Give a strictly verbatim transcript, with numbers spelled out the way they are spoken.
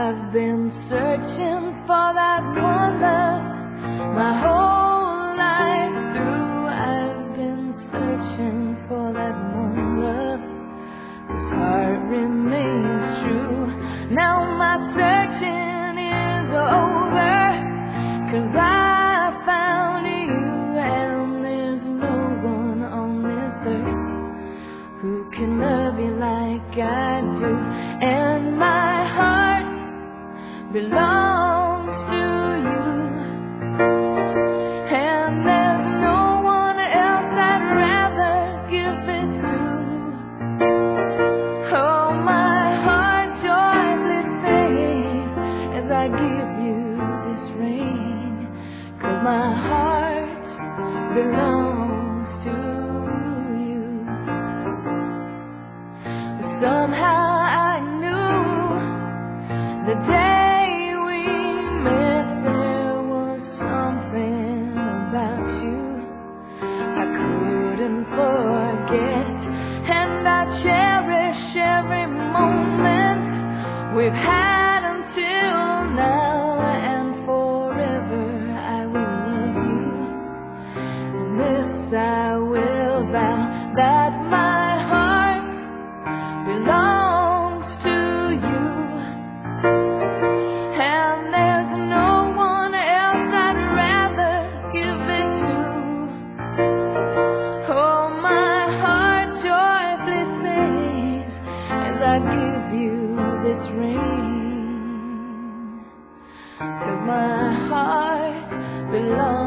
I've been searching for that one love my whole life through. I've been searching for that one love whose heart remains true. Now my searching is over, 'cause I found you, and there's no one on this earth who can love you like I do. And my heart belongs to you, and there's no one else I'd rather give it to. Oh, my heart joyfully sings as I give you this ring, 'cause my heart belongs to you. But somehow I knew the day we met there was something about you I couldn't forget, and I cherish every moment we've had until now, and forever I will love you. And this I will vow, that my heart belongs to you, and there's no one else I'd rather give it to. Oh, my heart joyfully sings as I give you this ring, 'cause my heart belongs